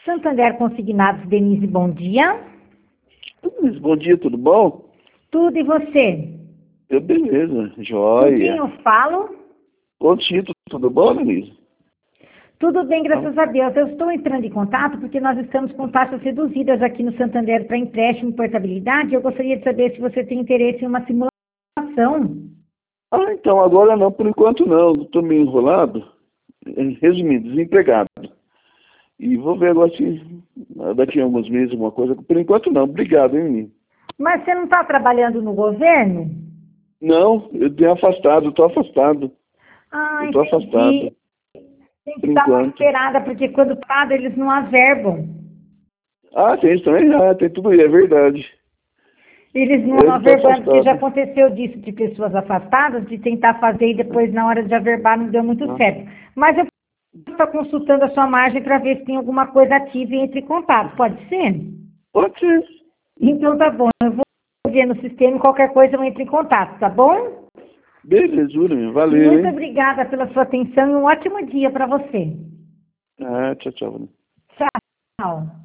Santander Consignados, Denise, bom dia. Bom dia, tudo bom? Tudo e você? Beleza, joia. Com quem eu falo? Ô, Tito, tudo bom, Denise? Tudo bem, graças a Deus. Eu estou entrando em contato porque nós estamos com taxas reduzidas aqui no Santander para empréstimo e portabilidade. Eu gostaria de saber se você tem interesse em uma simulação. Então, agora não, por enquanto não. Estou meio enrolado. Resumindo, desempregado. E vou ver agora se daqui a alguns meses alguma coisa. Por enquanto não. Obrigado, hein, menino? Mas você não está trabalhando no governo? Não, eu tenho afastado, estou afastado. Ah, Estou afastado. entendi. Tem que Por dar uma enquanto. esperada, porque quando paga, eles não averbam. Ah, tem isso também? Ah, tem tudo aí, é verdade. Eles não Eu estou averbam, porque já afastado. aconteceu disso, de pessoas afastadas, de tentar fazer e depois, na hora de averbar, não deu muito Ah, certo. Mas eu estou consultando a sua margem para ver se tem alguma coisa ativa e entre em contato. Pode ser? pode ser. Então tá bom. Eu vou ver no sistema e qualquer coisa eu entro em contato, tá bom? Belezura, meu. Valeu, Muito hein? obrigada pela sua atenção e um ótimo dia para você. Ah, tchau, tchau. Tchau.